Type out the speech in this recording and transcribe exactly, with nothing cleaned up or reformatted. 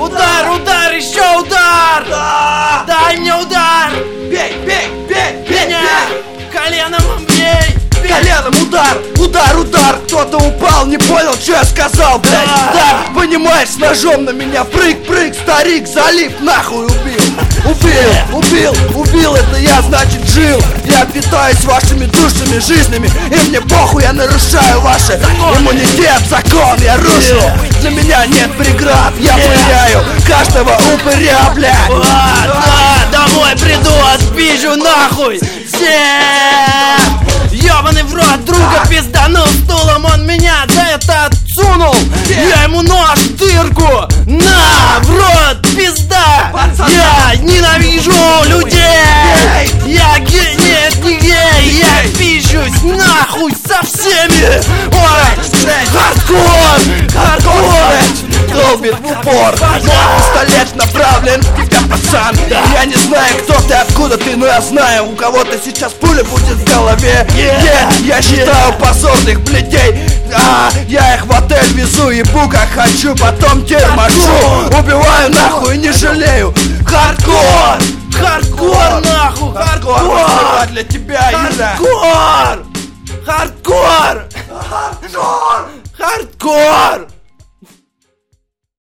Удар, удар, еще удар! Да! Дай мне удар! Бей, бей, бей, бей, Меня бей! коленом бей! Коленом удар, удар, удар. Кто-то упал, не понял, что я сказал, блядь. Да, понимаешь, с ножом на меня прыг, прыг, старик, залип, нахуй убил. Убил, убил, убил, это я, значит, жил. Я питаюсь вашими душами, жизнями. И мне похуй, я нарушаю ваши иммунитет, закон я рушу. Для меня нет преград, я пыляю каждого упыря, блядь. А, да, домой приду, отпизжу нахуй всех! Ёбаный в рот, друга пизданул стулом, он меня за это отсунул. Я ему нож в дырку, на, в рот, пизда. Я ненавижу людей. Я гей, нет, не гей. Я пизжусь нахуй со всеми. Ой, хардкор, хардкор. Долбит в упор. Мой пистолет направлен в тебя, пацан. Я не знаю, кто ты, откуда ты, но я знаю, у кого-то сейчас пуля будет в голове. Yeah, я считаю позорных блядей. А, я их в отель везу, ебу как хочу, потом термошу. Убиваю нахуй, не жалею. Хардкор! хардкор нахуй, Хардкор! хардкор, Для тебя, Юра! хардкор, хардкор, Хардкор! хардкор.